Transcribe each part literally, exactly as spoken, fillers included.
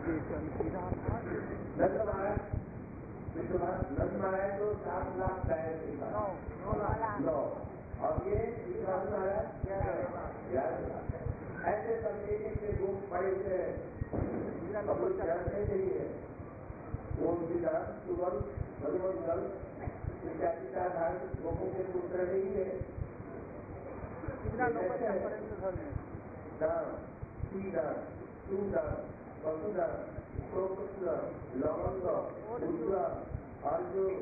नंद महाराज नंद महाराज तो सात लाख गाय नौ और ये महाराज ग्यारह लाख। ऐसे सब एक एक से ग्रुप पड़े हुए हैं। अब लोग जानते नहीं है ओम विधान सुगम भगवान जल इत्यादि का धारण लोगों के पुत्र नहीं है। दान सीदान सुदान वसुदान प्रोपुत्र लवंग उद्रा अर्जुन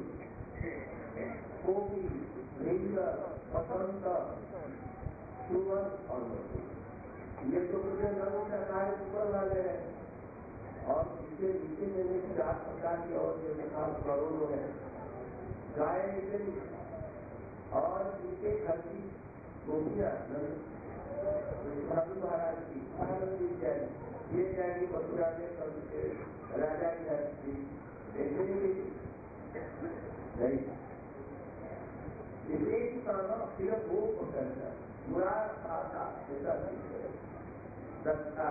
कोपी लिंग वसंत सुवन और ये तो मुझे लोगों का कार्य ऊपर वाले हैं और इसके नीचे में चार प्रकार की और करोड़ों है गाय और इनके घर की गोपियां महाराज की आनंद इत्यादि ये जाएगी मथुरा में राजा की हस्ती नहीं एक तरह सिर्फ वो करता बुरा आता ऐसा दत्ता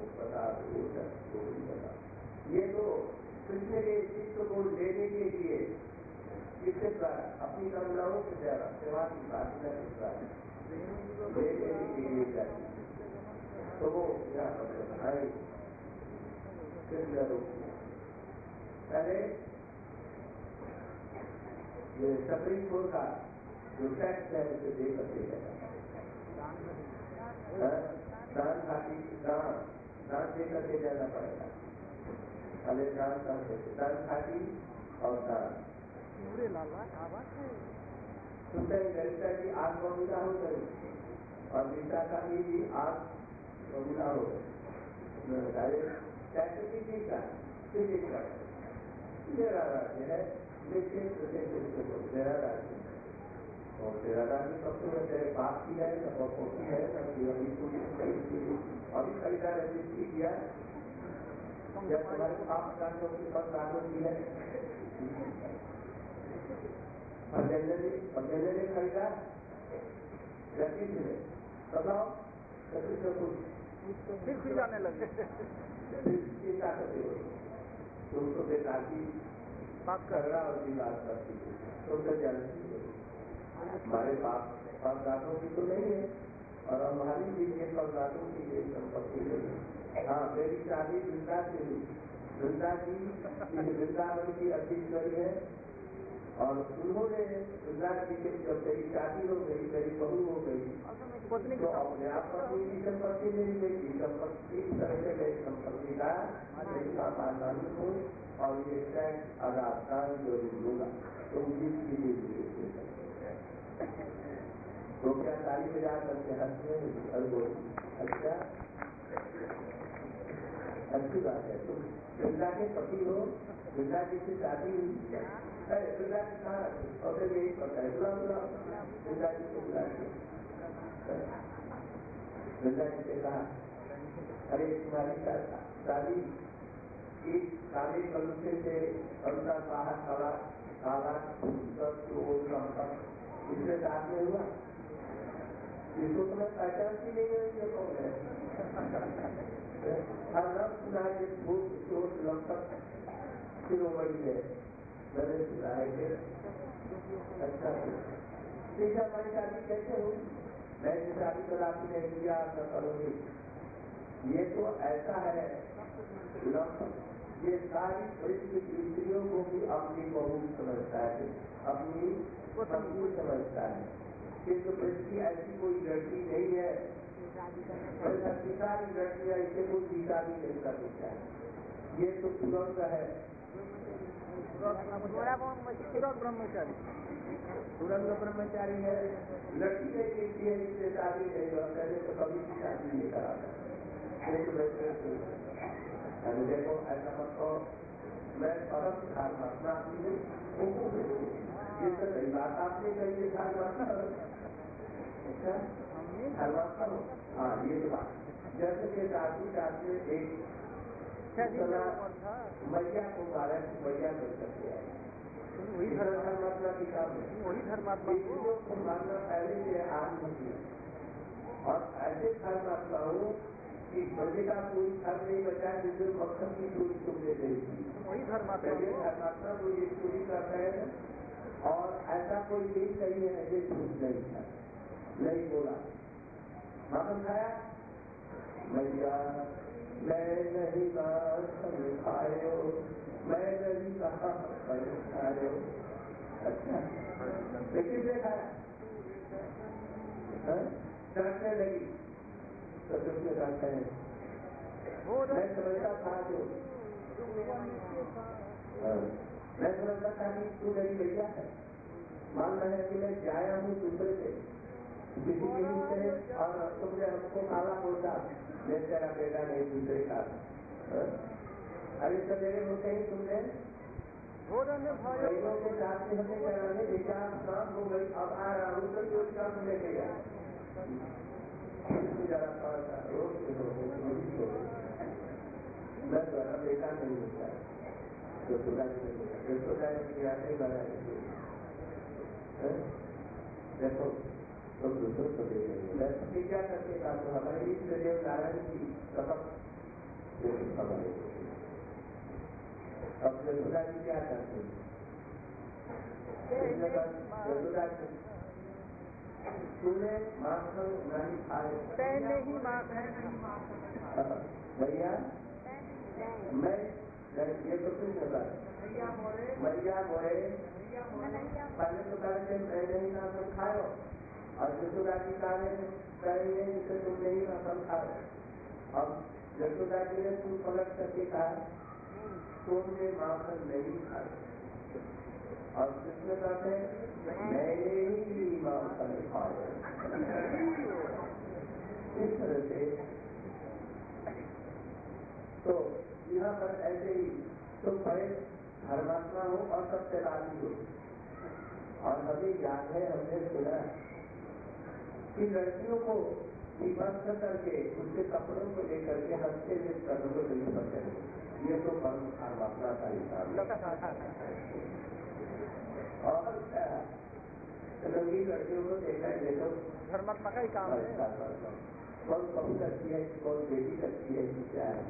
ये तो कृष्ण के चित्त को लेने के लिए किसके द्वारा अपनी कामनाओं के द्वारा सेवा की प्रार्थना के द्वारा लेने के लिए जाती तो वो यहाँ पर भाई कृष्ण रूप पहले ये सुप्रीम कोर्ट का जो टैक्स है उसे दे करके दान खाती दान दान दे करके जाना पड़ेगा। पहले दान दान खाती और दान सुनते ललिता की आग बबूला हो गई और गीता का भी आग बबूला हो गई। मेरा राज्य है लेकिन मेरा राज्य और तेरा राज्य सबसे तेरे बाप की है न बपो की है न अभी खरीदा रजिस्ट्री किया जब तुम्हारे पाप कांडों की पर कांडों की है पंजले ने खरीदा रसीद ने बताओ रसीद का कुछ फिर फिर जाने लगे चिंता करते हो तुम तो बेकार की बात कर रहा और भी बात करती तो तो जानती हमारे पाप परदातों की तो नहीं है और हमारी भी ये परदातों की ये संपत्ति नहीं है। हाँ मेरी शादी वृंदा से हुई वृंदा की वृंदावन की अधीश्वरी है और उन्होंने वृंदा जी के जब मेरी शादी हो गई मेरी बहू हो गई तो अपने आप पर मेरी संपत्ति मेरी बेटी संपत्ति इस तरह से मेरी संपत्ति का पालन हो और ये टैक्स अदाता जो लूंगा तुम जिसकी भी तो क्या ताली बजा करके हंसते अच्छा अच्छी बात है तुम वृंदा के पति हो वृंदा जी से शादी हुई वृंदा जी कहाँ और यही पता है बुला बुला वृंदा जी को बुला वृंदा जी से कहा अरे तुम्हारी शादी एक काले कलुषे से कलुषा बाहर काला काला इससे साथ में हुआ इसको तो मैं पहचानती नहीं है ये कौन है हर रब सुना है भूत चोट लंपट शिरोमणि है मैंने सुना है कि अच्छा ठीक है हमारी शादी कैसे हुई मैं शादी कर आपने नहीं किया न करोगे ये तो ऐसा है ये सारी पृथ्वी की स्त्रियों को भी अपनी बहू समझता है अपनी पत्नी समझता है किंतु पृथ्वी ऐसी कोई लड़की नहीं है सारी लड़कियां इसे कोई गीता भी नहीं कर सकता है ये तो तुरंत है ब्रह्मचारी तुरंत ब्रह्मचारी है लड़की नहीं देखती है इससे शादी नहीं कर पहले तो कभी भी शादी नहीं कराता अरे देखो ऐसा मत कहो मैं परम धर्मात्मा हूँ ये तो सही बात आपने कही है धर्मात्मा अच्छा धर्मात्मा हो हाँ ये तो बात जैसे के साथी साथ में एक मैया को मारा मैया बन सकते हैं वही धर्मात्मा की काम है वही धर्मात्मा को मारना पहले से आज होती है और ऐसे धर्मात्मा हो कि मृतिका पूरी घर नहीं बचा जिसमें मक्खन की चोरी तुमने नहीं की। वही धर्मात्मा धर्मात्मा को ये चोरी कर रहे हैं और ऐसा कोई दिन नहीं है जो झूठ नहीं था, नहीं बोला। माखन खाया भैया मैं नहीं माखन खायो, मैं नहीं कहा खायो। अच्छा लेकिन देखा डरने लगी तो तुमने कहते हैं मैं समझता था जो मैं समझता था कि तू मेरी भैया है। मान रहे हैं कि मैं जाया हूँ दूसरे से किसी किसी से और तुमने हमको काला बोलता मैं तेरा बेटा नहीं दूसरे का। अरे सवेरे होते ही तुमने कईयों के साथ में हमने कराने भेजा, शाम हो गई, अब आ रहा हूँ तो जो काम लेके गया जरा पास रोज मैं द्वारा बेटा नहीं होता जो सुधा नहीं होता जो सुधा नहीं बना देखो तुम दूसरों को दे रहे प्रतिज्ञा करके का तो हमारे इष्ट देव नारायण की सबक हमारे अब यशोदा जी क्या करते हैं? तूने माखन नहीं खाए नहीं माखन भैया मैं ये तो कुछ होता है भैया मोरे पहले तो कहते मैं नहीं माखन खाओ और यशोदा जी कहेंगे जिसे तुम नहीं माखन खाओ। अब यशोदा जी ने तू पलट करके कहा तुमने माखन नहीं खाया और कृष्ण कहते हैं मैंने ही माखन खाया। इस तरह से तो यहाँ पर ऐसे ही तुम बड़े धर्मात्मा हो और सत्यवादी हो। और हमें याद है हमने सुना कि लड़कियों को विभक्त करके उनके कपड़ों को लेकर के हंसते हुए कदम को नहीं पकड़े। ये तो परम धर्मात्मा का हिसाब है। और रंगी लड़कियों को देखा है देखो धर्मात्मा का ही काम है। कौन बहू लगती है कौन बेटी लगती है क्या है।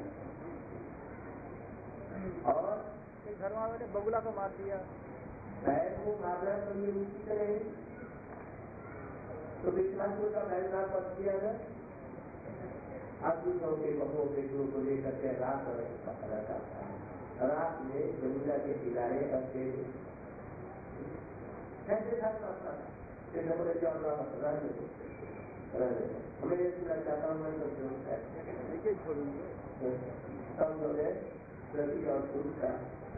और एक घर वाले ने बगुला को मार दिया, बैल को मारना तो ये उसी तरह है। तो विश्वासों का बैलना पद किया है आदमियों के बहुओं के गुरु को लेकर के रात रहता है। रात में यमुना के किनारे अकेले कैसे धर्मात्मा जैसे बोले जान रहा रहने हमें ये सुना चाहता हूँ मैं तो छोड़ूंगे सब लोग प्रति और पुरुष का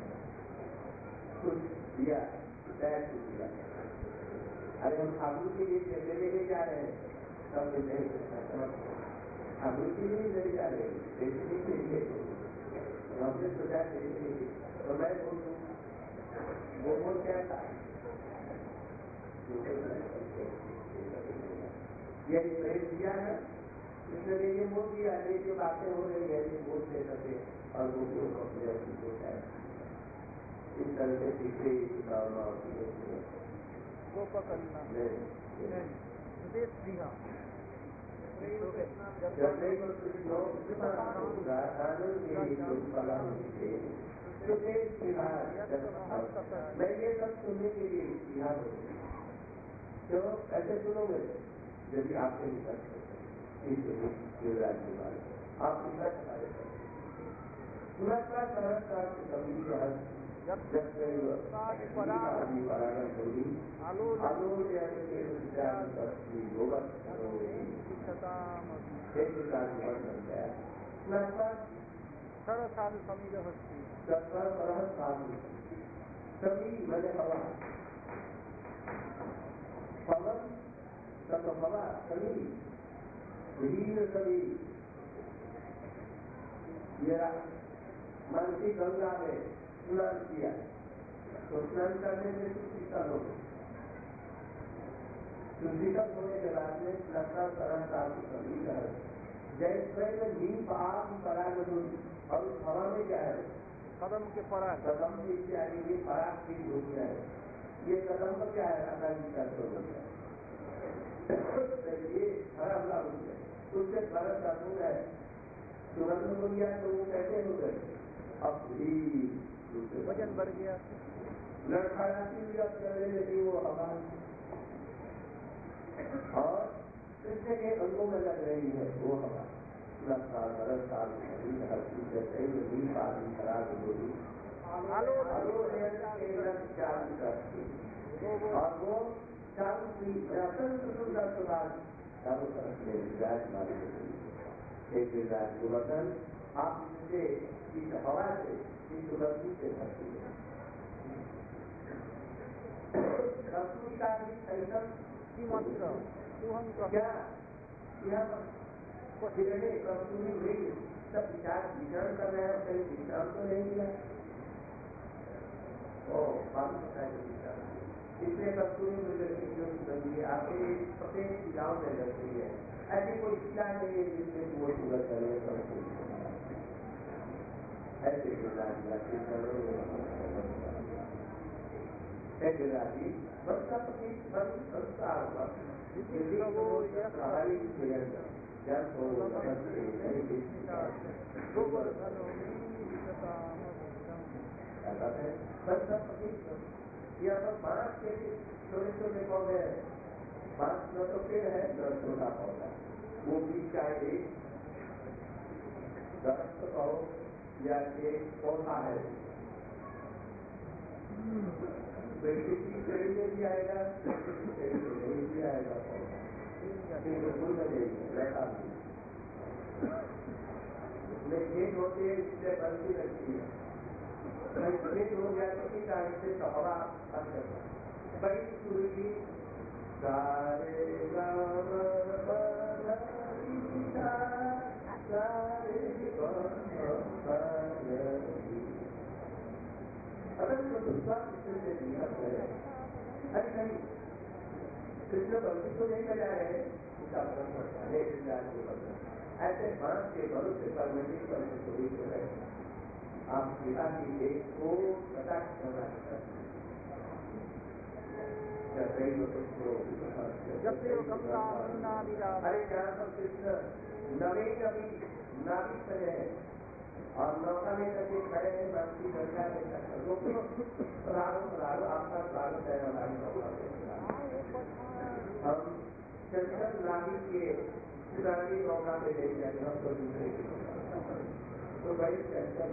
कुछ दिया तय दिया। अरे हम ठाकुर के लिए पैसे लेके जा रहे हैं सब ठाकुर के लिए ले जा रहे हैं पैसे नहीं देंगे हमने सोचा देंगे तो मैं बोलूँ वो बोल क्या था यही प्रेम दिया है इसलिए ये बोल दिया ये जो बातें हो रही है ये बोल दे सके और वो जो होता है इस तरह से सीखते भावना होती है वो पकड़ना मैं ये सब सुनने के लिए यहाँ तो ऐसे सुनोगे यदि आपके निकट युवराज के बारे आप निकट कार्य सभी मैंने हवा पवन तब हवा सभी विभिन्न सभी मेरा मन की गंगा में स्नान किया तो स्नान करने से शीतल हो शीतल होने के बाद में लता तरह का सभी जैसे में नीम आग पराग और उस हवा में क्या है कदम के पराग कदम के इत्यादि ये पराग की धूप है। ये कदम पर क्या है राधा जी का स्वरूप है। ये हरा हुआ रूप है उसके द्वारा का गुण है हो गया तो वो कैसे हो गए? अब भी वजन बढ़ गया, लड़खड़ाती हुई अब चलने लगी वो हवा और कृष्ण के अंगों में लग रही है वो हवा। दस साल बरस साल धरती जैसे ही पानी खराब होगी चालू करती और वो चालू की सुंदर सुधार चारों तरफ में विराजमान एक विराज गोवर्धन आप इससे इस हवा से इस सुगंधी से भरती है। कस्तूरी का भी संकल्प मात्र क्या यह कितने कस्तूरी वृक्ष सब विचार विचरण कर रहे हैं और कहीं विश्राम तो नहीं मिला। ओ मालूम होता है विचार इसलिए कस्तूरी वृक्ष की जो सुगंधी आपके प्रत्येक शिलाओं में लगती है। ऐसी कोई शिला नहीं है जिसमें वो सुगंध करे ऐसे गिराजी वर्षा प्रति संस्कार हुआ प्रभावी जब हो यह सब बांस के छोटे छोटे पौधे हैं। बांस न तो पेड़ है न छोटा पौधा, वो भी चाहे दरख्त कहो या एक पौधा है। किसी पेड़ में भी आएगा नहीं भी आएगा फूल में लड़का उसमें खेत होते हैं इससे बंदी लगती है। खेत हो गया तो इस आगे से हवा बड़ी सूर्य सारे अगर तो विश्वास कृष्ण से जीवन है। अरे नहीं कृष्ण बंदी तो नहीं बजा रहे ऐसे बांस के बल से परमिटिंग पर थोड़ी हो रहे आप पिता की एक को कटाक्ष करना चाहते अरे यहाँ पर कृष्ण नवे कभी नाविक खड़े हैं और नौका में करके खड़े हैं बंसी गंगा में प्राणो प्राणो आपका प्राण है हमारी नौका में हम चंचल नाविक के पुरानी नौका में ले जाए हम तो दूसरे की तो बड़ी चंचल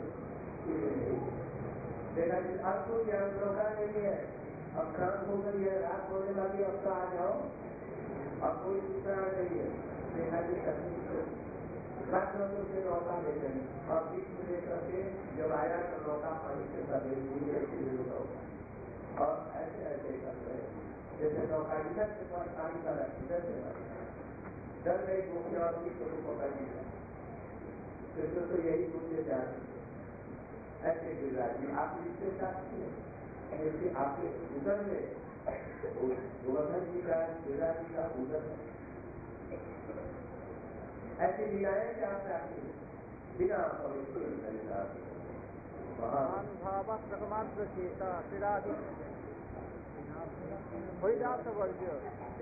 देखा कि अब तो यहाँ नौका नहीं है। अब शाम हो गई है रात होने वाली अब तो आ जाओ अब कोई दूसरा नहीं है। देखा कि रात में से नौका ले गई और बीच में लेकर के जब आया तो नौका पानी से सभी और ऐसे ऐसे कर रहे जैसे नौका इधर से पानी का इधर से डर गई घूमने और किसी को पकड़ लिया कृष्ण तो यही पूछे जाते ऐसे गिरिराज आप इससे चाहते हैं जैसे आपके उदर में गोवर्धन जी का गिरिराज जी का उदर ऐसी लीलाएं क्या आप चाहते हैं बिना पवित्र महानुभाव चेता क्रीडादि हरिदास वर्ज्य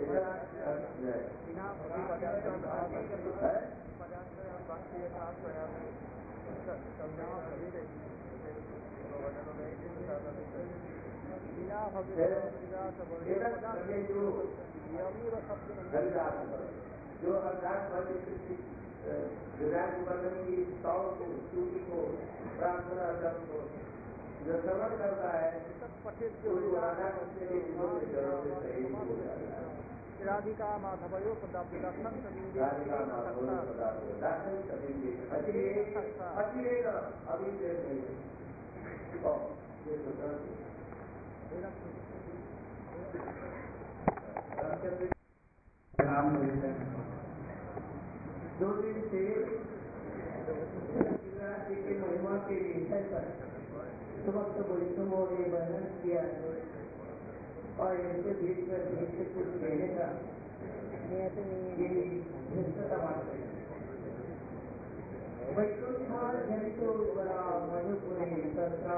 जो अरदास वाले विराट गोवर्धन की सौ स्तुति को प्रार्थना जब जो श्रवण करता है राधिका माधवयो पदार्थन दो दिन से के महिमा के विषय पर समस्त वैष्णवों ने वर्णन किया और इनके बीच पर बीच से कुछ कहने का वैष्णव जनितो बड़ा मनुपुरी तथा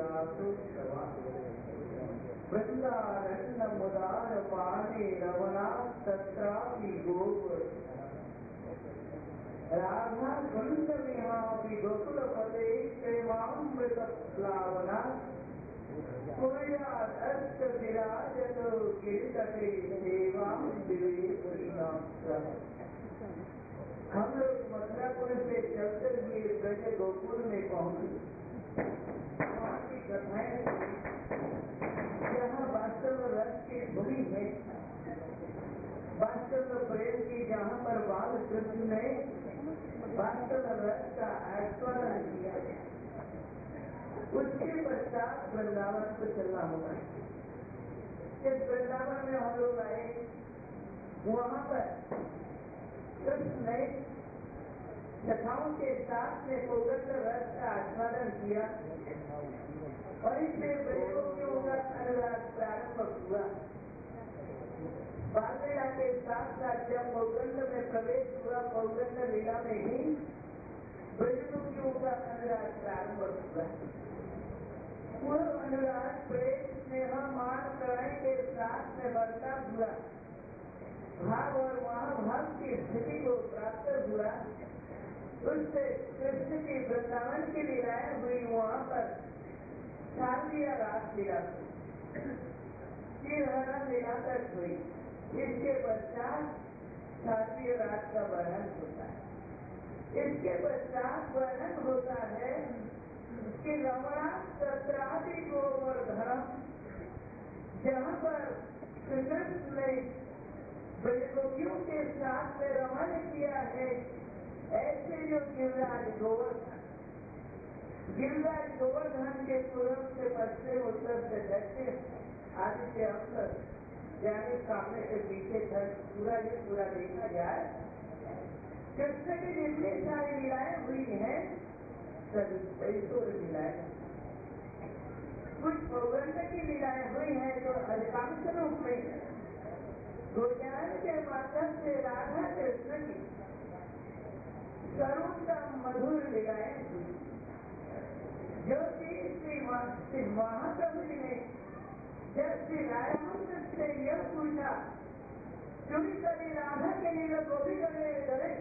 वृंदा रत्न मुदार पाने रवना तत्रापि गोवर राधा कुंड विहापि अमृत प्लावना सूर्यास्त विराजतो गिरितटे देवां दिव्येन्द्रनाथ। हम लोग मथुरापुर से चलते हुए ब्रज गोकुल में पहुंचे। वहाँ की कथाएं जहाँ वास्तव रस की भूमि है, वास्तव प्रेम की जहाँ पर बाल कृष्ण ने वास्तव रस का आस्वादन किया, उसके पश्चात वृंदावन को चलना होगा। इस वृंदावन में हम लोग आए, वहाँ पर कृष्ण ने कथाओं के साथ में गोवर्धन रस का आस्वादन किया और इससे ब्रजगोपियों का अनुराग प्रारंभ हुआ। बाल लीला के साथ साथ जब गौगंड में प्रवेश हुआ, गौगंड लीला में ही ब्रजगोपियों का अनुराग प्रारंभ हुआ। वह अनुराग प्रेम स्नेह मान करुणा के साथ में बढ़ता हुआ भाव और महाभाव की स्थिति को प्राप्त हुआ। उससे कृष्ण की वृंदावन की लीलाएं हुई, वहाँ पर शारदीय रास लीला चिरहरा लीला तक हुई। इसके पश्चात शारदीय रास का वर्णन होता है। इसके पश्चात वर्णन होता है कि रमणा सत्रादि गोवर्धनम, जहाँ पर श्री कृष्ण ने ब्रजगोपियों के साथ में रमण किया है, ऐसे जो गिरिराज गोवर्धन, गिरिराज गोवर्धन के पूर्व से पश्चिम उत्तर से दक्षिण आदित्य अंतर यानी सामने से पीछे तक पूरा ये पूरा देखा जाए, कृष्ण की जितनी सारी लीलाएं हुई हैं सभी ऐश्वर लीलाएं, कुछ गौगंड की लीलाएं हुई हैं जो अधिकांश रूप में गोज्ञान के माध्यम से राधा कृष्ण की सर्वोत्तम मधुर लीलाएं हुई, जो कि श्री महाप्रभु जी ने जब श्री राधाकृष्ण से यह पूछा, चोरी करी राधा के लिए गोपी करने डरे,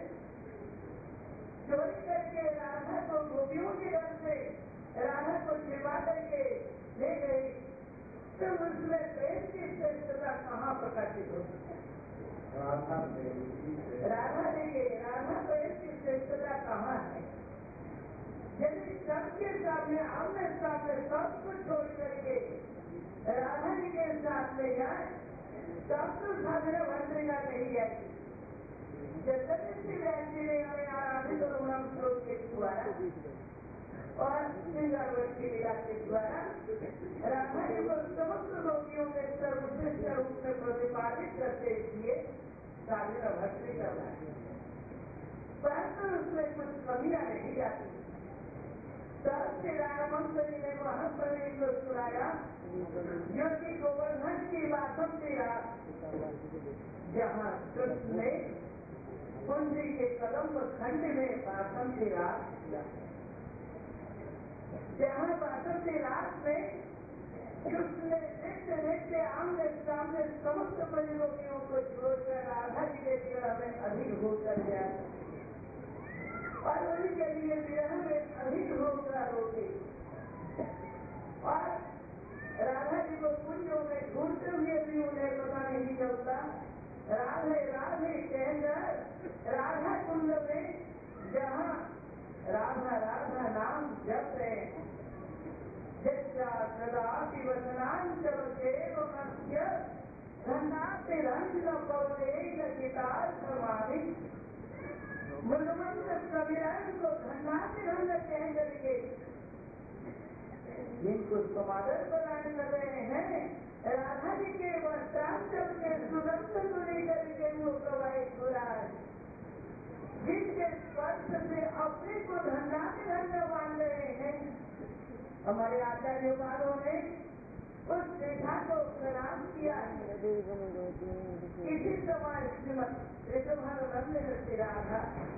चोरी करके राधा को गोपियों के डर से राधा को छिपा करके ले गई, तो उसमें प्रेम की श्रेष्ठता कहाँ प्रकाशित होती है? राधा राधा देखिए, राधा प्रेम की श्रेष्ठता कहाँ है? यदि सबके सामने आमने सामने सब कुछ छोड़ करके राधा जी के साथ में जाए, तब तो साधना भद्रिका नहीं जाएगी। जैसे व्यासी ने हमें आराधित और गुणम श्लोक के द्वारा और सिंगारवत की लीला के द्वारा राधा जी को समस्त गोपियों में सर्वश्रेष्ठ रूप में प्रतिपादित करते हुए साधना भक्ति करना है, परंतु उसमें कुछ कमियां नहीं जाती। तब श्री रामचंद्र जी ने महाप्रभु को सुनाया, जो कि गोवर्धन की बातों से जहाँ कृष्ण ने कुंजी के कदम खंड में बासम की रात किया, जहाँ बासम की रात में कृष्ण ने नित्य नित्य आमने सामने समस्त ब्रजगोपियों को छोड़कर राधा जी के विरह में अधिक होकर गया और उन्हीं के लिए विरह में अधिक होकर रोके और राधा जी को कुंजों में ढूंढते हुए भी उन्हें पता नहीं चलता। राधे राधे कहकर राधा कुंड में जहाँ राधा राधा नाम जप रहे हैं, कदापि वचनांचल केवलस्य घनाति रंग पवदेगितार समाधि मुलमंत कविराज को घनाति रंग कह करके जिनको समाधन प्रदान कर रहे हैं, राधा जी के वस्त्रांचल के सुगंध को लेकर के वो प्रवाहित हो रहा है, जिनके स्पर्श से अपने को धन्नाति धन्य मान रहे हैं। हमारे आचार्य वालों ने उस रेखा को प्रणाम किया है। इसी समय श्रीमद ऋषभानंद ने राधा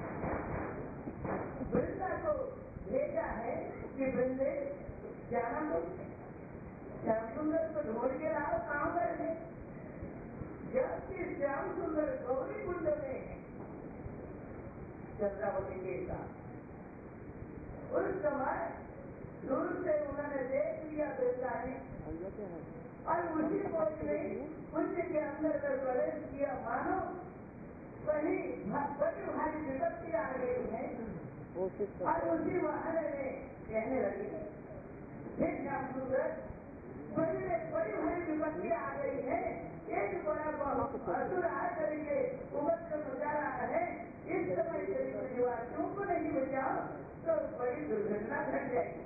वृंदा को भेजा है कि वृंदे जाना तो श्याम सुंदर को ढूंढ के लाओ, कहाँ पर है? जबकि श्याम सुंदर गौरी कुंड में है चंद्रावती के साथ। उस समय वृंदा ने, और उसी कोच ने कुंज के अंदर में प्रवेश किया। मानो वही बड़ी भारी विपत्ति आ गई है, और उसी वाहन में कहने लगी, हे श्यामसुंदर, बड़ी बड़ी भारी विपत्ति आ गई है, एक बड़ा असुर आ करके उपद्रव मचा रहा है, इस समय यदि निवासियों को नहीं बचाओ तो बड़ी दुर्घटना घट जाएगी।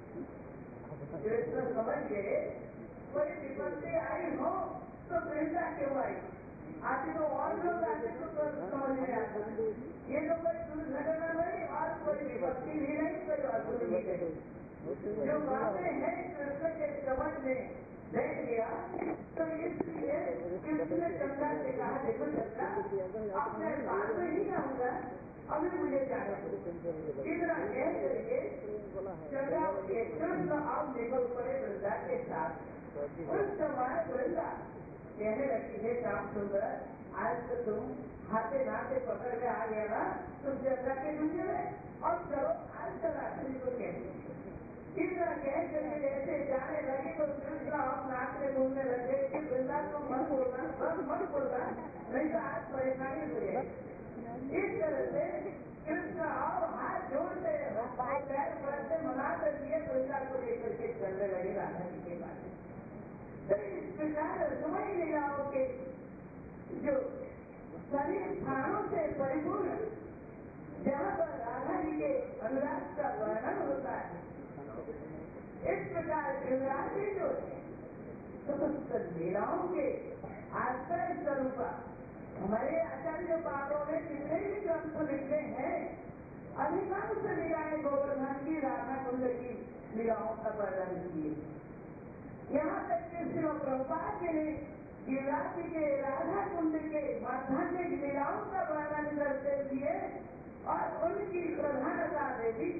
कृष्ण समझ गए कोई विपत्ति आई हो तो वृंदा क्यों आई, आदि तो और लोग आते तो समझ में आता, ये तो कोई दुर्घटना नहीं और कोई विपत्ति भी नहीं, कोई असुर भी नहीं। जो बातें हैं कृष्ण के समझ में बैठ गया, तो इसलिए कृष्ण ने चंद्रा से कहा, देखो चंद्रा, अपने बात में ही आऊंगा, अभी मुझे जाना इतना कह करके चंद्रा के कृष्ण अब निकल पड़े वृंदा के साथ। उस समय वृंदा कहने लगी, हे श्यामसुंदर, आज तो तुम हाथे नाते पकड़ के आ गया ना, तुम चंद्रा के दूसरे में और चलो आज चलाश्री को कहते इतना कह करके जैसे जाने लगी तो कृष्ण आप नाक में बोलने लगे कि वृंदा को मत बोलना, बस मत बोलना, नहीं तो आज परेशानी हो जाएगी। इस तरह से कृष्ण और हाथ जोड़ते पैर पड़ते मना कर दिए, वृंदा को लेकर के चलने लगे राधा जी के पास। तो इस प्रकार समझ नहीं रहा कि जो सभी स्थानों से परिपूर्ण जहाँ पर राधा जी के अनुराग का वर्णन होता है, इस प्रकार गिरिराज जो है समस्त लीलाओं के आश्रय स्वरूप हमारे आचार्य पादों ने जितने भी ग्रंथ लिखे हैं, अधिकांश लीलाएं गोवर्धन की, राधा कुंड की लीलाओं का वर्णन किए। यहाँ तक कि श्री प्रभुपाद जी ने गिरिराज के राधा कुंड के माध्यान्हिक लीलाओं का वर्णन करते हुए और उनकी प्रधानता देवी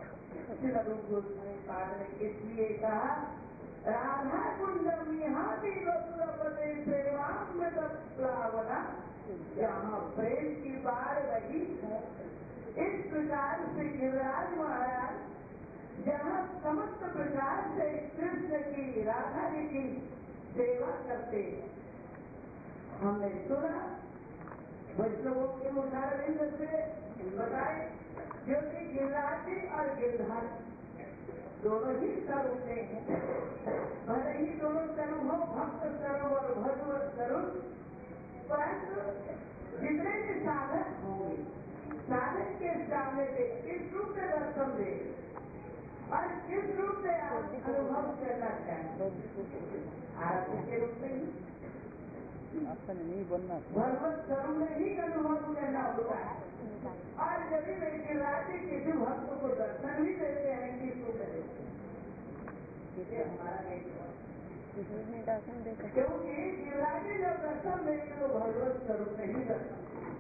ने इसलिए कहा, राधा कुंडम यहाँ भी वसुरपते प्रेमामृत प्लावना, जहाँ प्रेम की बाढ़ रही है। इस प्रकार से गिरिराज महाराज जहाँ समस्त प्रकार से कृष्ण की, राधा जी की सेवा करते, हमने सुना वैष्णवों के मुखारविंद से बताए, जो कि गिरिराज और गिरधार दोनों ही स्वरूप हैं, भले ही दोनों स्वरूप भक्त स्वरूप और भगवत स्वरूप, परंतु जितने भी साधक होंगे, साधक के सामने से किस रूप में दर्शन दे और किस रूप से आप अनुभव करना चाहें, आरती के रूप में भगवत स्वरूप में ही अनुभव करना होता है। और यदि वे गिरिराज किसी भक्त को दर्शन भी देते हैं किस रूप में देते हैं, हमारा नहीं, क्योंकि गिरिराज जब दर्शन देंगे तो भगवत स्वरूप में ही दर्शन,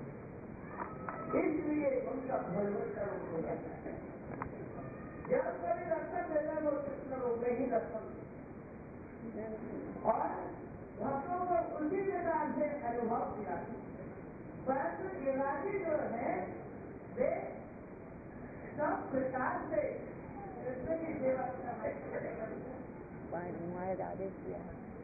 इसलिए उनका भगवत स्वरूप हो जाता है। जब कभी दर्शन देना वो कृष्ण रूप में ही दर्शन देते और भक्तों को उसी प्रकार से अनुभव किया। परंतु गिरिराज जो है वे सब प्रकार से कृष्ण की सेवा आदेश किया।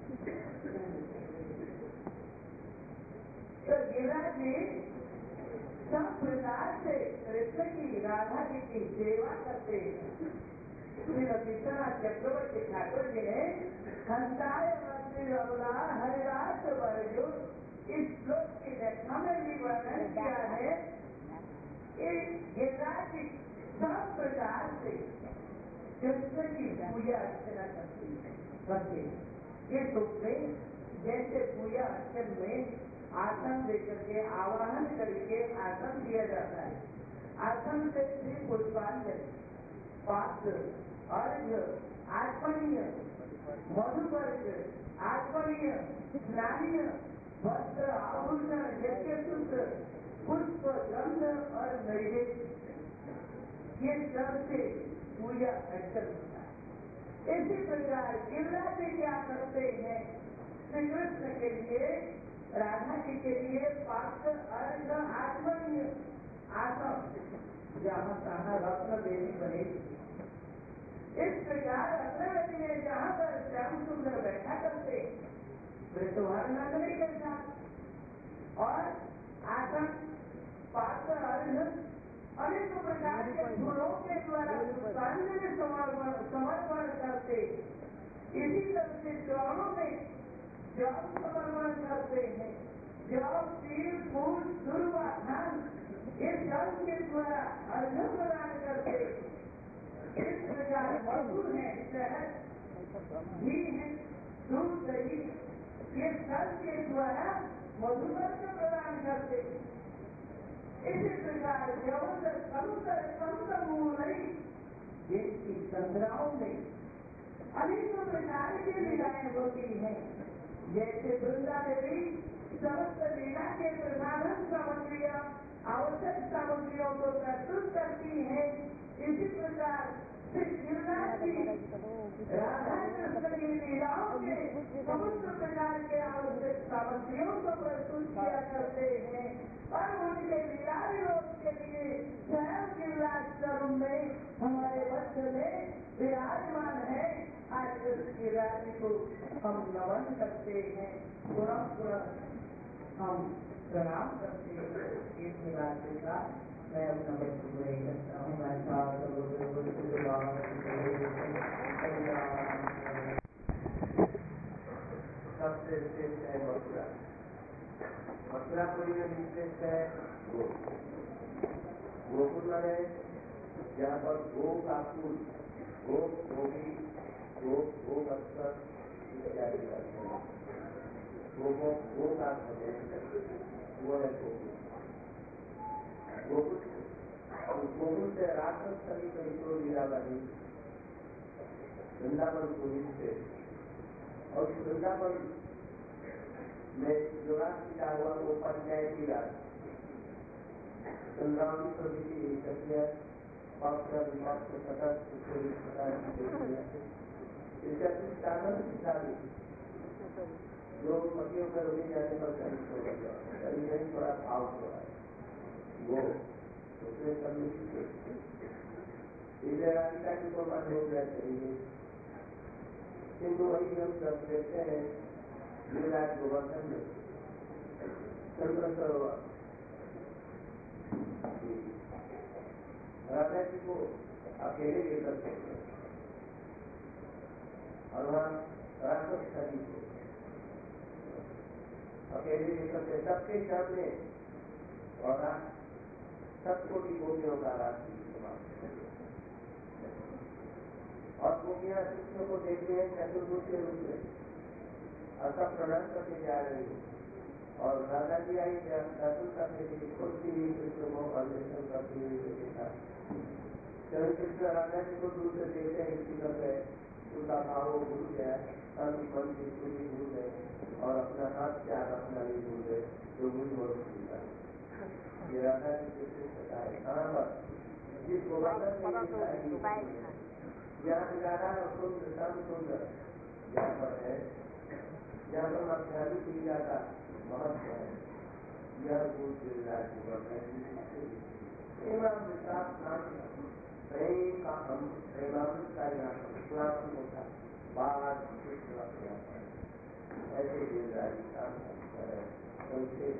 तो गिरिराज जी सब प्रकार से कृष्ण की, राधा जी की सेवा करते हैं। श्री रविन्द्रनाथ चक्रवर्ती ठाकुर जी ने खंडाय रमला हरिदास वर्जो इस श्लोक की व्याख्या में भी वर्णन किया है कि गिरिराज सब प्रकार से कृष्ण की पूजा अर्चना करते हैं। इस रूप में जैसे पूजा अर्चन में आसन देकर के आवाहन करके आसन दिया जाता है, आसन से श्री पुष्पांजलि, पात्र, अर्घ, आत्मनीय, मधुपर्क, आत्मनीय, स्नानीय, वस्त्र, आभूषण, यज्ञसूत्र, पुष्प, गंध और नैवेद्य, ये सबसे पूजा अर्चन होता है। इसी प्रकार गिरिराज जी क्या करते हैं, श्री कृष्ण के लिए, राधा जी के लिए पात्र, अर्घ, आत्मनीय, आसन, जहाँ तहाँ रत्न देवी बनेगी। इस प्रकार रत्न में जहाँ बड़ी सुंदर व्याख्या करते वृषभानंद के साथ और आसन पात्र अर्घ अनेक प्रकार के फूलों के द्वारा पुष्पांजलि समर्पण समर्पण करते। इसी तरह से चरणों में जल समर्पण करते हैं। जल तीर फूल दुर्वा धान इस जल के द्वारा अर्घ प्रदान करते। इस प्रकार मधुर है, शहद घी है, दूध दही ये जल के द्वारा मधुमर्क प्रदान करते। इसी प्रकार जिनकी संग्रहों में अनेक प्रकार की लीलाएं होती हैं, जैसे वृंदा देवी समस्त लीला के प्रसाधन सामग्रियां आवश्यक सामग्रियों को प्रस्तुत करती है। इसी प्रकार श्री गिरिराज जी राधा कृष्ण की लीलाओं के समस्त प्रकार के आवश्यक सामग्रियों को प्रस्तुत किया करते हैं और उनके लीला विरोध के लिए स्वयं गिरिराज स्वरूप में हमारे वस्त्र में विराजमान है। आज गिरिराज को हम नमन करते हैं, पुनः पुनः हम प्रणाम करते हैं। इस बात के साथ मैं अपना वक्तव्य नहीं करता हूँ। मैं सबसे श्रेष्ठ है मथुरा। मथुरापुरी में श्रेष्ठ है गोकुल है, जहाँ पर गो का फूल, गो गोभी, गो गो अक्षर इत्यादि करते हैं। गो को गो का वो है गोकुल। गोकुल गोकुल से राक्षस सभी कई लीला बनी वृंदावन पुरी से, और वृंदावन में जो राष्ट्र हुआ वो पंचायती राज संग्राम प्रवृत्ति इसके जो पतियों का रोने जाने पर कहीं हो गया, कहीं कहीं थोड़ा भाव हो रहा है वो उसमें कमी इधर राधिका की तो मन हो गया चाहिए। किंतु वही हम सब देखते हैं गिरिराज गोवर्धन में चंद्र सरोवर राधा जी को अकेले लेकर के और वहाँ राक्षस छवि को अकेले लेकर के सबके सामने और सबको भी गोपियों का राष्ट्रीय और गोपियां कृष्ण को देख रहे हैं चतुर्भुज के रूप में और सब प्रणाम करके जा रही है। और राधा जी आई दर्शन करने के लिए खोजती हुई कृष्ण को अन्वेषण करती हुई देखा। चरण कृष्ण राधा जी को दूर से देखते हैं, इसी तरह उनका भाव भूल गया, तन मन की स्थिति भूल गए और अपना हाथ त्याग अपना भी भूल गए, जो मुझ बहुत भूलता है। ये राधा जी के श्रेष्ठता है। कहाँ पर जिस गोवर्धन यहाँ राधा और सुंदर शाम सुंदर यहाँ पर है, यहाँ पर आध्यात्मिक लीला का महत्व है। यह भूल गिरिराज प्रेम का हम प्रेमामृत का यहाँ पुरातन होता बात ऐसे गिरिराज का उनसे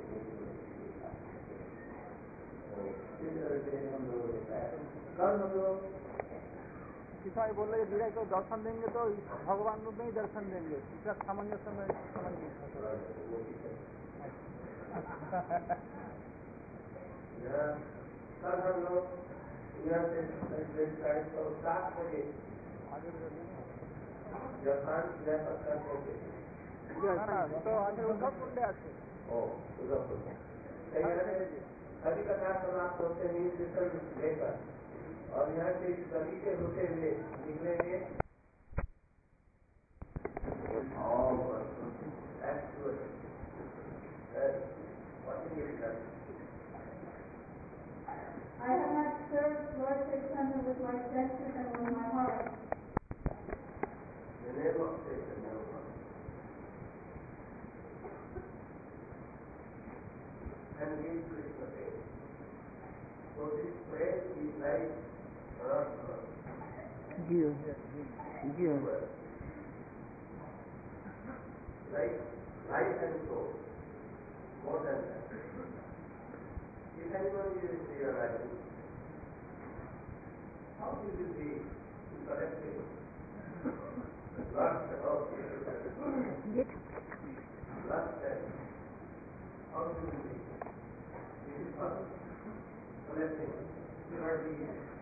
इस तरह से हम लोग होता है। कल हम लोग पिता बोल रहे धीरे को दर्शन देंगे तो भगवान रूप में ही दर्शन देंगे, इसका सामंजस्य में समझ नहीं कल हम लोग यहाँ से सात बजे जापान जय पत्थर होंगे तो आगे उद्धव कुंडे आते सभी कथा समाप्त होते हुए कीर्तन लेकर और यहाँ से सभी से होते हुए निकलेंगे I have not served Lord Chaitanya with my senses and with my heart. The name of Chaitanya. And give Krishna praise. So this praise is like earth. Give. Give. like life and soul, more than that. If anybody is realizing, how it will be collective, blood of blood cell, how it will be? It is possible. Collecting, never be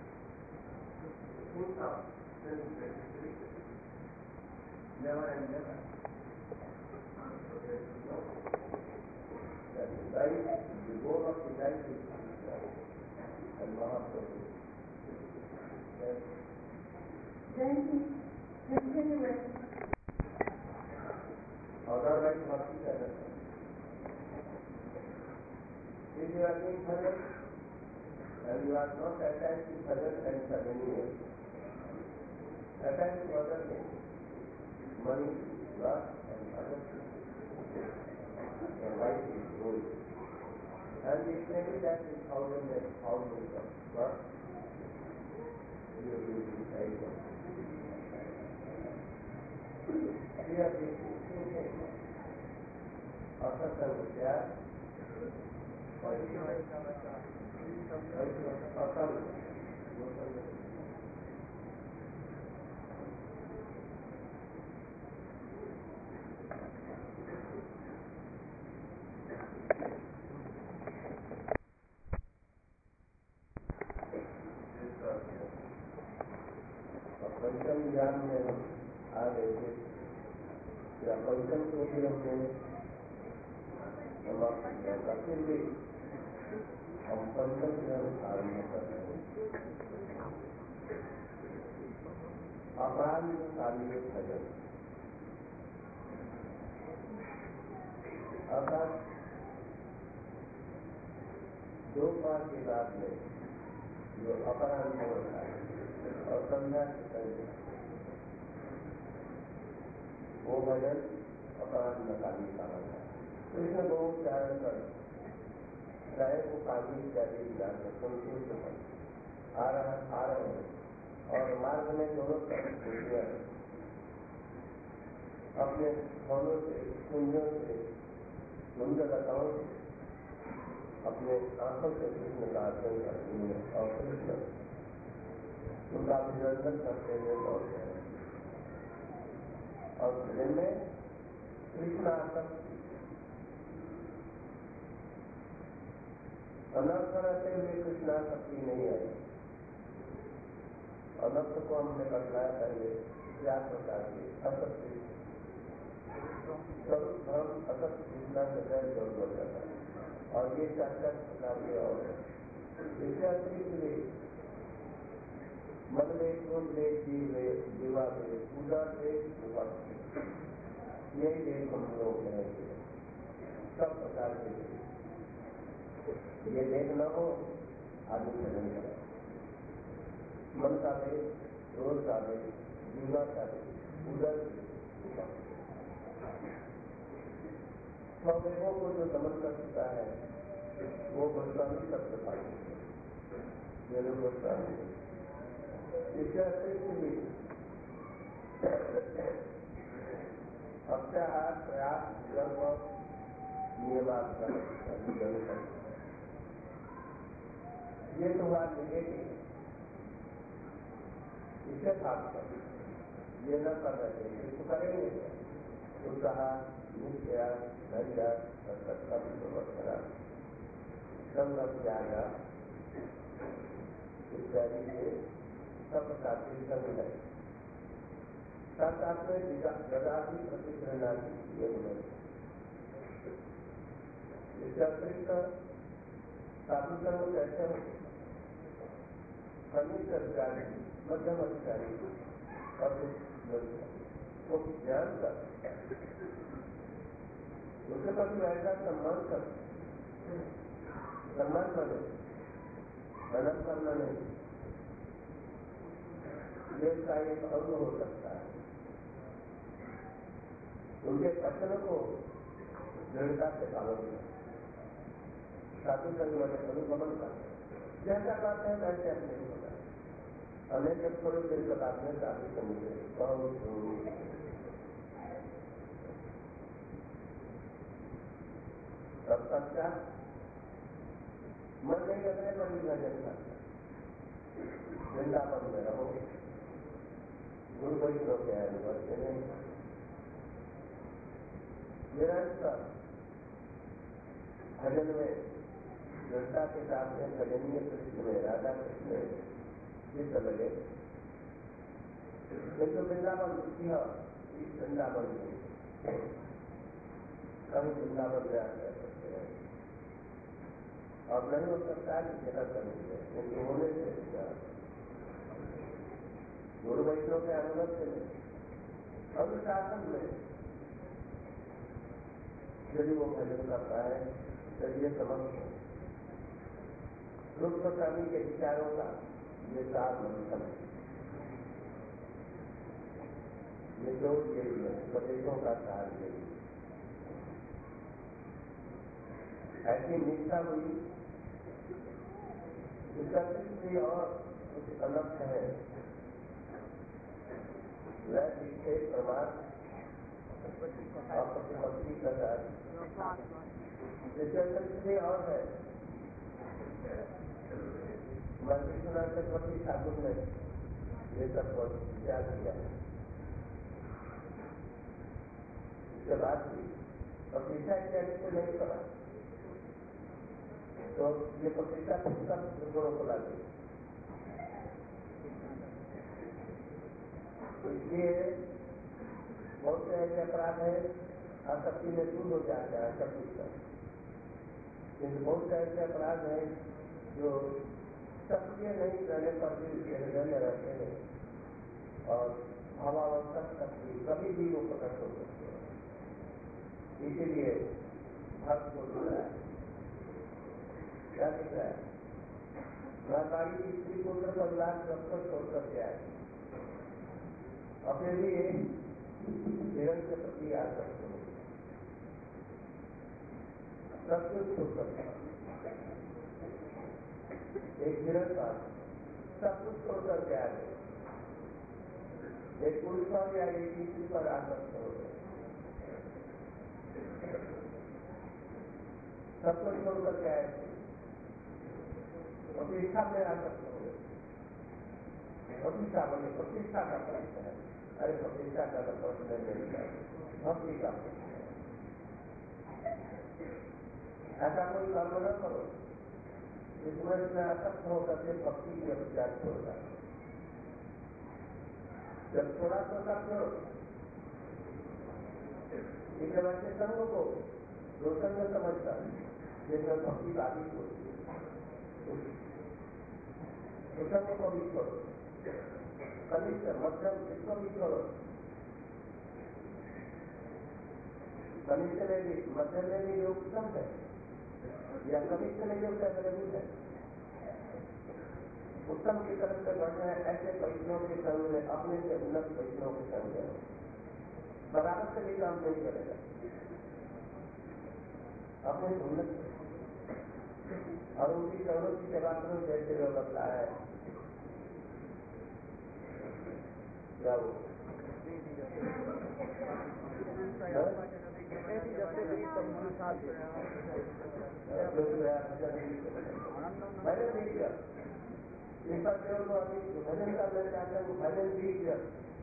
full of sensitivity, never and never. So there is no that the life, the goal of the life is and Mahaprabhu. Then he continued. Otherwise, what is that? If you are doing bhajan and you are not attached to bhajan and ceremonial, attached to other things, money, lust, and other things, your life is going. And if maybe that is thousand and thousands of lust, you will be very good. We are doing two things. Asasana Vidyā, Asana. पंचम ज्ञान में हम आ गए थे या पंचम को भी हमने समाप्त किया था, फिर भी हम पंचम ज्ञान आरम्भ कर रहे हैं। अपराध कालीय भजन अर्थात दो पार के बाद में जो अपराध हो रहा है और संध्या से पहले वो भजन अपराध न काली का है। तो इसमें बहुत प्यार कर चाहे वो काली इत्यादि ज्ञान संतुष्ट है आ रहा आ रहे हैं और मार्ग में दोनों तरफ खुशियाँ अपने फलों से कुंजों से कुंजलताओं से अपने आंखों से कृष्ण का अर्जन करते हैं और कृष्ण उनका अभिनंदन करते हुए लौटते हैं और हृदय में कृष्णासक्ति अनर्थ रहते हुए कृष्णासक्ति नहीं आई। अनर्थ को हमने बतलाया पहले चार प्रकार के असत्य स्वरूप धर्म असत कृष्णा सदैव जोड़ हो जाता है और ये चार चार प्रकार के और इससे अतिरिक्त मन में क्रोध देश जीव में जीवा में पूजा से यही देश हम लोग हैं सब प्रकार के ये देख न हो आदमी भजन करे। मन का देश, क्रोध का देश, जीवा का देश, पूजा स्वदेहों को जो दमन कर चुका है वो गोस्वामी शब्द पाएंगे ये लोग गोस्वामी इससे अतिरिक्त भी अत्याहार प्रयास गर्भ नियमात्मक ये तो बात निगेटिव इससे खास कर ये न कर रहे इसको करेंगे उत्साह नित्या धैर्य सत्संग प्रवर्तना संगम त्यागा इत्यादि से सब प्रकार के संग है साथ साथ में गदाधि प्रतिग्रहणा ये बोले इससे अतिरिक्त साधु संग कैसे हो कनिष्ठ अधिकारी मध्यम अधिकारी और वो ज्ञान कर उसके पास ऐसा सम्मान कर सम्मान बने मदद करना नहीं ये उसका एक अंग हो सकता है। उनके कथन को दृढ़ता से पालन कर साधु संग में अनुगमन कर जैसा बात है वैसे अपने को बता अनेक जब थोड़े देर बताते हैं साधु संग से बहुत तब खर्चा मन नहीं लगने पर भी भजन करता, वृंदावन में रहो, गुरु वैष्णव के अनुभव से नहीं, निरंतर भजन में दृढ़ता के साथ में भजनीय कृष्ण में, राधा कृष्ण में चित्त लगे। किंतु वृंदावन यह इस वृंदावन में कभी वृंदावन में आकर सकते हैं और नहीं हो सकता है कि जगह करेंगे, क्योंकि होने से गुरु वैष्णव के अनुभव से नहीं, अनुशासन में यदि वो भजन करता है तो ये समझ रूप स्वामी के विचारों का ये सार मंथन है, ये जो यही है, उपदेशों का सार यही है। ऐसी निष्ठा हुई इसका दृष्टि और कुछ अलग है, वह दीक्षे प्रमाण और प्रतिपत्ति का कार्य, इसका दृष्टि और है। विश्वनाथ चक्रवर्ती ठाकुर ने ये सब विचार किया, इसके बाद भी प्रतिष्ठा इत्यादि को नहीं करा तो ये प्रतिष्ठा पुस्तक गुरुओं को लागे। तो इसलिए बहुत से ऐसे अपराध है आसक्ति में दूर हो जाता है सब कुछ का, किन्तु बहुत से ऐसे अपराध है जो सक्रिय नहीं रहने पर भी उसके हृदय में रहते हैं और भावावस्था सक्रिय कभी भी वो प्रकट हो सकते हैं। इसीलिए भक्त को दिख रहा है, क्या दिख रहा है? महाकाली की स्त्री पुत्र परिवार सबको छोड़कर के आए, अपने लिए हिरण के प्रति आसक्त हो, सब कुछ छोड़कर एक हिरण का सब कुछ छोड़ करके आ गए, एक पुरुष पर या एक स्त्री पर आसक्त हो गए, सब कुछ छोड़ करके आए थे, प्रतिष्ठा में आसक्त हो गए। प्रतिष्ठा बने, प्रतिष्ठा का प्रश्न है, अरे प्रतिष्ठा का तो प्रश्न नहीं, भक्ति का प्रश्न है। ऐसा कोई कर्म न करो जिसमें इसमें आसक्त होकर के भक्ति के विचार छोड़ता, जब थोड़ा छोटा छोड़ो, इसके बच्चे संघ को दो संघ समझता है जिसमें भक्ति बाधित होती है, उस संघ को भी छोड़ो, कनिष्ठ मध्यम इसको भी छोड़ो, कनिष्ठ में भी मध्यम में भी लोग उत्तम है या कनिष्ठ में जो सैकड़े है, उत्तम की तरफ से बढ़ रहे ऐसे वैष्णव के संग में अपने से उन्नत वैष्णव के संग है, बराबर से भी काम नहीं करेगा, अपने से उन्नत और उनकी चरणों की सेवा करो जैसे लोग लगता है क्या वो मैंने नहीं किया इस पर केवल तो अभी भजन करना चाहते हैं, भजन भी किया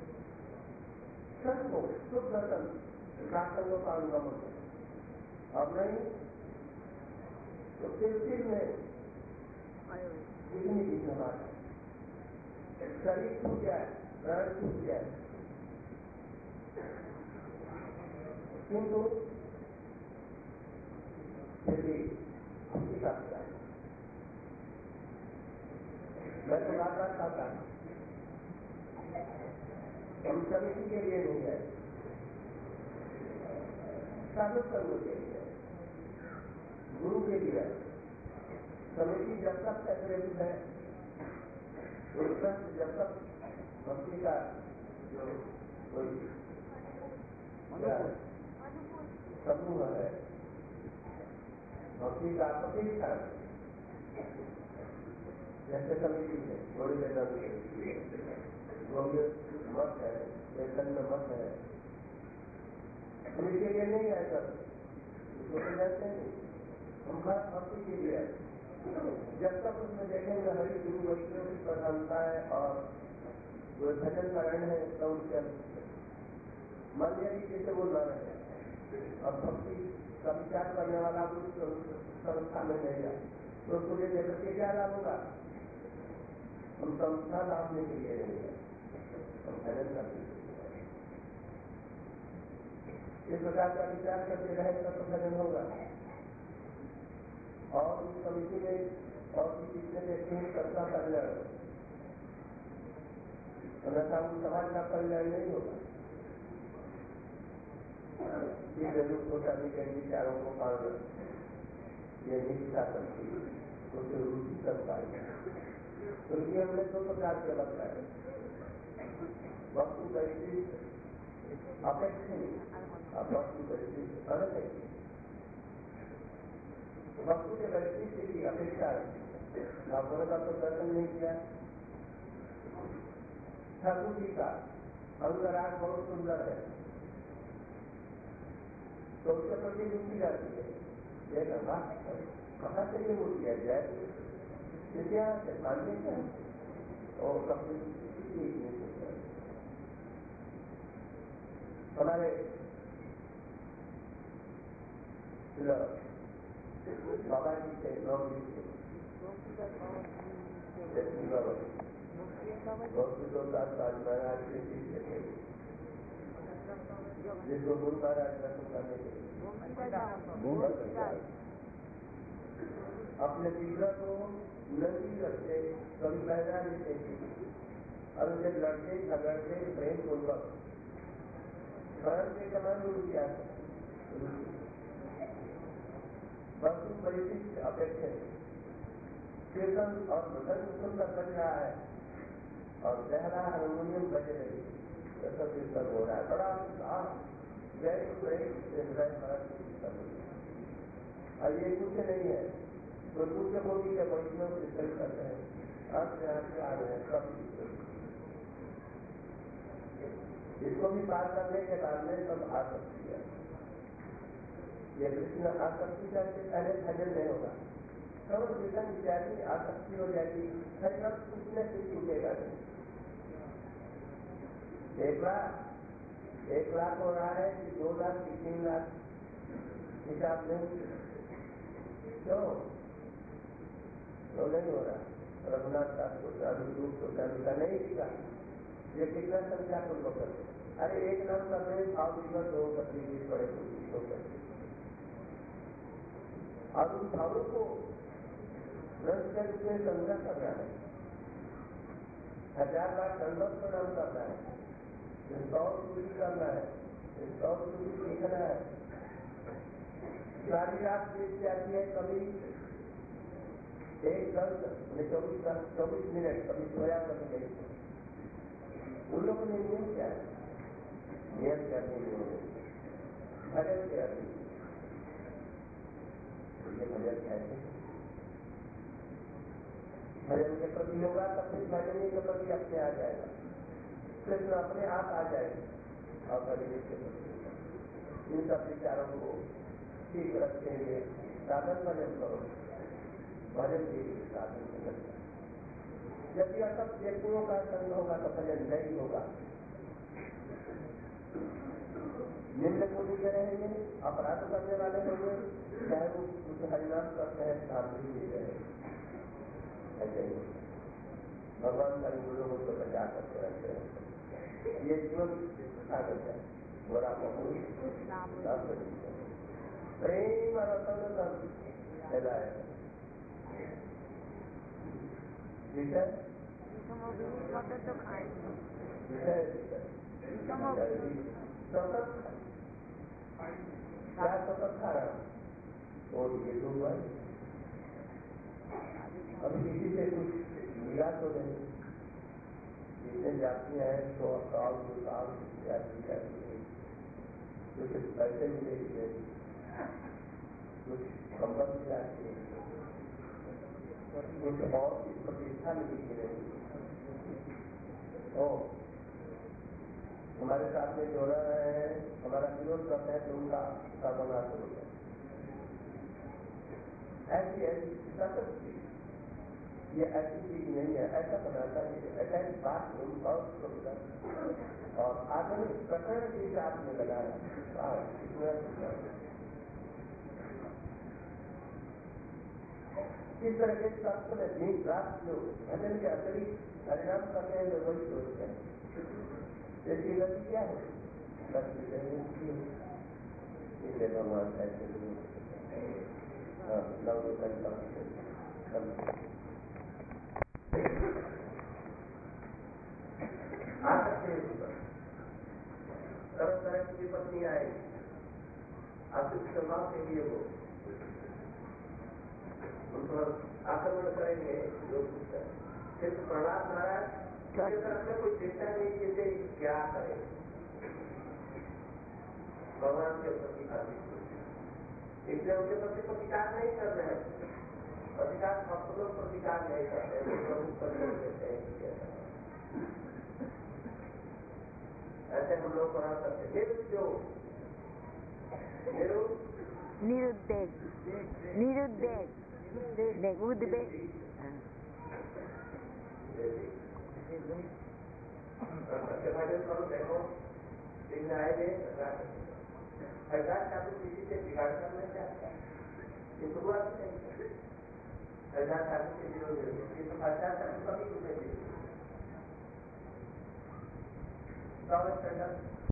सबको शुद्ध दर्शन शास्त्रों का अनुगमन है, अब नहीं तो फिर फिर में कितनी भी बात है, शरीर छूट जाए, प्राण छूट जाए, किंतु फिर भी भक्ति का है। मैं तो बात बात खाता हूँ, हम सभी के लिए नहीं है, साधु संघ के लिए, गुरु के लिए। समिति जब तक सेपरेट है, जब तक भक्ति का जो कोई समूह है, भक्ति का प्रतिष्ठान जैसे समिति है, थोड़ी जगह मत है, चैतन्य मत है, इसके लिए नहीं है सर, इसको तो कहते हैं हमारा भक्ति के लिए जब तक उसमें देखेंगे हरि गुरु वैष्णव की प्रधानता है और वो भजन करण है तो उसके मन यदि जैसे वो न रहे और भक्ति का विचार करने वाला उस संस्था में नहीं जाए तो उसको ये देख के क्या लाभ होगा? हम संस्था लाभने के लिए नहीं है, हम भजन करने के लिए। इस प्रकार का विचार करते रहेगा तो भजन होगा। और उस समिति में और भी जितने व्यक्ति हैं सबका कल्याण हो, अन्यथा उस समाज का कल्याण नहीं होगा। ये जरूर छोटा भी कई विचारों को पालना ये निष्ठा करती है उसे रुचि कर पाएगा। क्योंकि हमने दो प्रकार के बताए, वस्तु कैसी अपेक्षित और वस्तु कैसी अनपेक्षित। वस्तु के वैशिष्ट की अपेक्षा भगवान का तो दर्शन नहीं किया। ठाकुर जी का अंतराग बहुत सुंदर है तो उसके प्रति रुचि जाती है। यह लगा कहाँ से ये मूर्ति है जाए इतिहास है मानने का और कभी हमारे बाबा जी के नौ महाराज के शिष्य थे जिसको गुरु महाराज दर्शन करने के अपने पिता को नहीं रखते कभी पैदा देते और उसे लड़ते झगड़ते प्रेम पूर्वक स्वयं के समान गुरु किया वस्तु परिशिष्ट अपेक्षित कीर्तन और भजन सुंदर बज रहा है और गहरा हारमोनियम बज रही ऐसा कीर्तन हो रहा है। बड़ा उत्साह जय और ये कुछ नहीं है तो दूसरे मोदी के वैष्णव कीर्तन करते हैं अब यहाँ से आ रहे हैं सब इसको भी पार करने के बाद में सब आ सकती है। ये कृष्ण आसक्ति करके पहले भजन नहीं होगा केवल कीर्तन इत्यादि आसक्ति हो जाएगी सब कुछ न कुछ छूटेगा नहीं। एक लाख एक लाख हो रहा है कि दो लाख कि तीन लाख हिसाब नहीं क्यों तो नहीं हो रहा। रघुनाथ दास को साधु रूप को साधु का नहीं दिखा ये कितना संख्या पूर्वक करते अरे एक नाम का प्रेम भाव विवश हो सकती बड़े हो सकते और उन भावों को रस के रूप में संग्रह करना है। हजार बार संगत प्रणाम करना है सौ सूची करना है सौ सूची सीखना है। सारी रात देख जाती है कभी एक घंटे चौबीस चौबीस मिनट कभी सोया कभी नहीं। उन लोगों ने नियम क्या है नियम करने के लिए भजन के अभी ये भजन कैसे भजन के प्रति होगा तब फिर भजन के प्रति अपने आ जाएगा कृष्ण अपने आप आ जाएगा और भजन के प्रति इन सब विचारों को ठीक रखते हुए साधन भजन करो भजन के लिए साधन भजन जब यह सब व्यक्तियों का संग होगा तो भजन नहीं होगा। निम्न कोटि के रहेंगे अपराध करने वाले होंगे चाहे वो कुछ हरिनाम करते हैं शांति भी रहे ऐसे ही भगवान का गुरु को तो बचा करते रहते हैं। ये जीवन आगे जाए बुरा पहुंच प्रेम रतन धन फैलाए विषय सतत क्या सतत खा रहा और ये तो हुआ अभी किसी से कुछ मिला तो नहीं जितने जाती हैं तो साल दो साल इत्यादि कुछ पैसे मिले कुछ कंबल मिला कुछ और प्रतिष्ठा मिली की नहीं। ओ हमारे साथ में जो रहे हैं हमारा विरोध करते हैं तो उनका साधना शुरू है ऐसी ऐसी ताकत थी, ये ऐसी चीज नहीं है, ऐसा बनाता है, ऐसा ही बात और सुंदर और आधुनिक प्रकरण की आपने लगाया। इस तरह के शास्त्र में दिन रात जो भजन के अतिरिक्त परिणाम करते हैं, वही सोचते हैं। इसकी गति क्या है? इसलिए भगवान ऐसे आ सकते हैं, तरह तरह की विपत्ति आएगी, आर्थिक स्वभाव के लिए वो उन पर आक्रमण करेंगे। लोग सिर्फ प्रहलाद महाराज की तरफ में कोई चिंता नहीं, जैसे क्या करे भगवान के प्रति, इसलिए उनके प्रति प्रतिकार नहीं कर रहे हैं। प्रतिकार भक्त लोग प्रतिकार नहीं करते हैं, प्रभु पर जोड़ देते हैं। ऐसे हम लोग पढ़ा सकते निरुद्योग निरुद्वेग निरुद्वेग देख उद्वेग देखो दिन आएंगे सरकार चालू किसी से बिगाड़ करना चाहता है, ये शुरुआत नहीं सरकार चालू के विरोध है, ये तो सरकार चालू कभी कुछ नहीं।